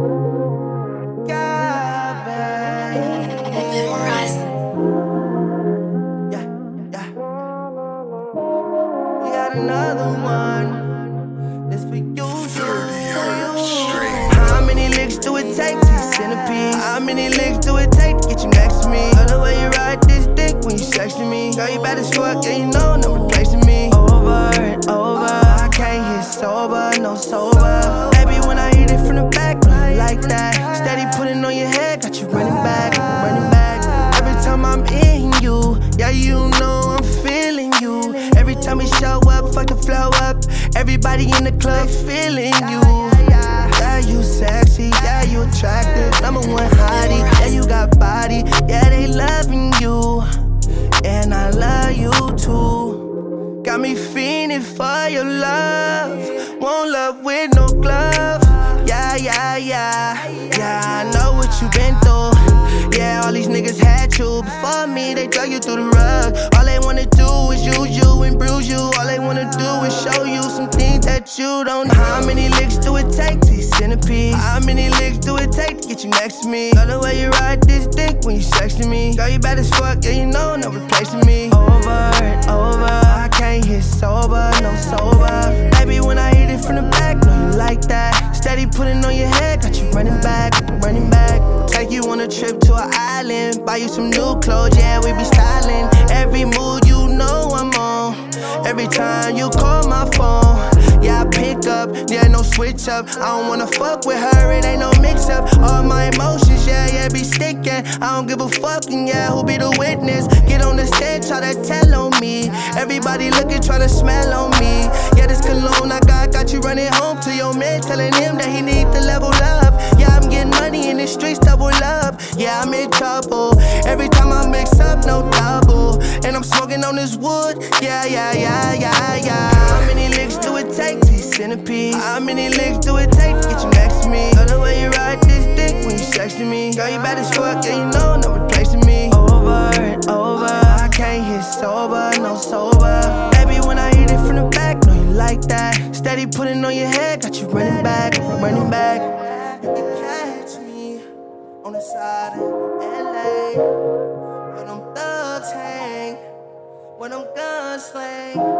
Memorize. Yeah, yeah. We got another one. This for you. How many licks do it take to get centipede? How many licks do it take to get you next to me? Love the way you ride this dick when you sexing me. Girl, you bad as fuck, yeah, you know no replacing me. Over and over, I can't get sober, no sober. Baby, when I hit it from the back, no, you like that. Steady putting on your head, got you running back, running back. Every time I'm in you, yeah, you know I'm feeling you. Every time we show up, fuck the flow up. Everybody in the club feeling you. Yeah, you sexy, yeah, you attractive. Number one hottie, yeah, you got body. Yeah, they loving you, and I love you too. Got me fiending for your love. Won't love with no glove. Yeah, yeah, yeah. Yeah, I know what you been through. Yeah, all these niggas had you before me, they drug you through the rug. All they wanna do is use you and bruise you. All they wanna do is show you some things that you don't know. How many licks do it take to get centipede? How many licks do it take to get you next to me? Love the way you ride this dick when you sexing me. Girl, you bad as fuck, yeah, you know no replacing me. Over and over, I can't get sober, no sober. Baby, when I hit it from the back, know you like that. Steady putting on your head, got you running back, running back. Take you on a trip to an island, buy you some new clothes, yeah, we be styling. Every mood you know I'm on. Every time you call my phone, yeah, I pick up, yeah, no switch up. I don't wanna fuck with her, it ain't no mix up. All my emotions, yeah, be sticking. I don't give a fuck, and yeah, who be the witness? Get on the stage, try to tell on me. Everybody looking, try to smell on me. Yeah, this cologne I got you running home to your man, telling him that he need to level up. Yeah, I'm getting money in the streets, double up. Yeah, I'm in trouble. Every time I mix up, no double. And I'm smoking on this wood. Yeah. How many licks do it take to get centipede? How many licks do it take to get you next to me? Love the way you ride this dick when you sexing me. Girl, you bad as fuck, yeah, you know no replacing me. Over and over, I can't get sober, no sober. Baby, when I hit it from the back, know you like that. Steady putting on your head, got you running back, running back. You can catch me on the side of LA, where them thugs hang, where them guns slang.